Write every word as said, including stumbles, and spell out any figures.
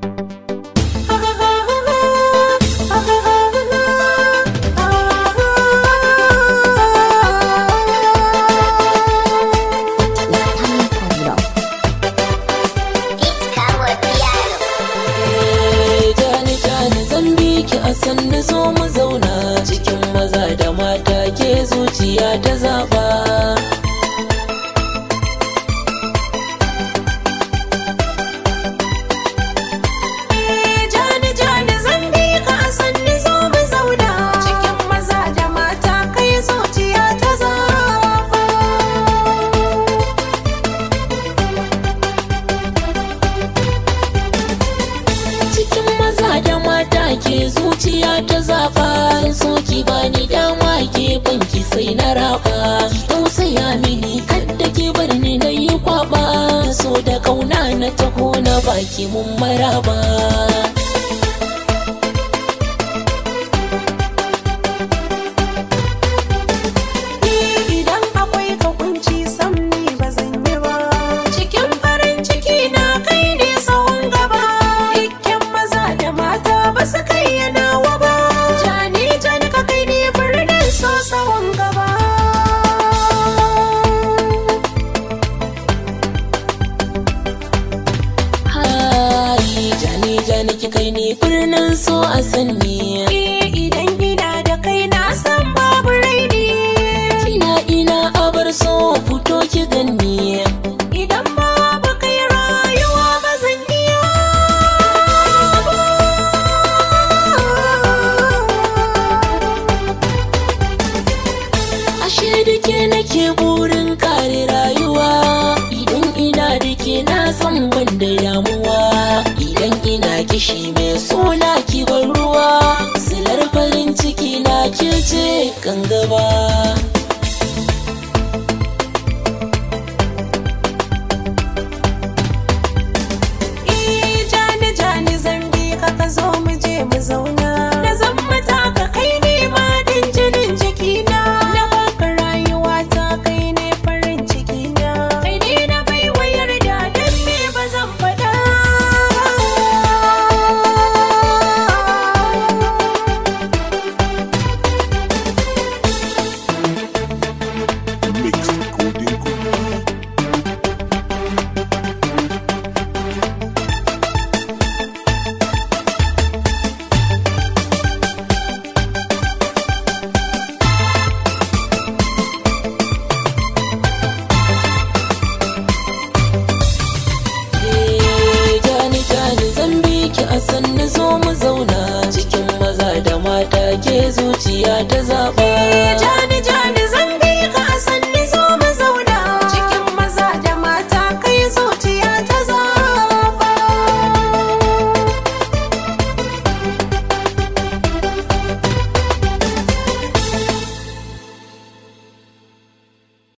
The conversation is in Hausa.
Sannu zo mu zauna cikin maza da mata ke zuciya ta zaba. Jani jani zan bi ka sannu zo mu zauna cikin maza da mata kai zuciya ta zaba. Cikin maza da mata ke zuciya ta zaba, so ki bani dama ke banki sai na raba. Tausaya mini kadda ki bar ni na yi kwaba, so da kauna na taho na baki mun maraba. Idan akwai ka kunci sam ni ba zan yi ba, cikin farin ciki na kai ne sahun gaba. Dukkan maza da mata ba su kai yanawa ba, jani jani ka kai ne birnin so sahun gaba. Hai jani jani ki kai ne birnin so a sanni. Idan ina da kai na san babu raini, kina ina abar so fito ki ganni. Idan babu kai rayuwa ba zan iya ba. Ashe dake nake burin kare rayuwa, idan ina dake na san ban da damuwa. Idan ina kishi mai suna ki bar ruwa, silar farin ciki na ke ce kan gaba.